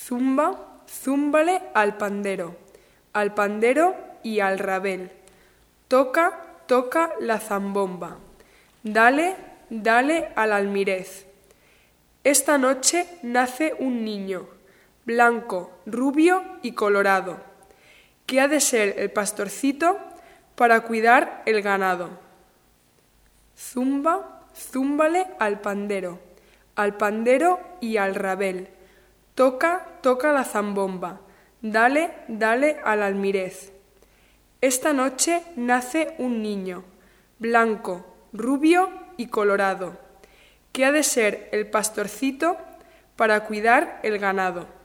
Zumba, zúmbale al pandero y al rabel. Toca, toca la zambomba. Dale, dale al almirez. Esta noche nace un niño, blanco, rubio y colorado, que ha de ser el pastorcito para cuidar el ganado. Zumba, zúmbale al pandero y al rabel. Toca, toca la zambomba. Dale, dale al almirez. Esta noche nace un niño, blanco, rubio y colorado, que ha de ser el pastorcito para cuidar el ganado.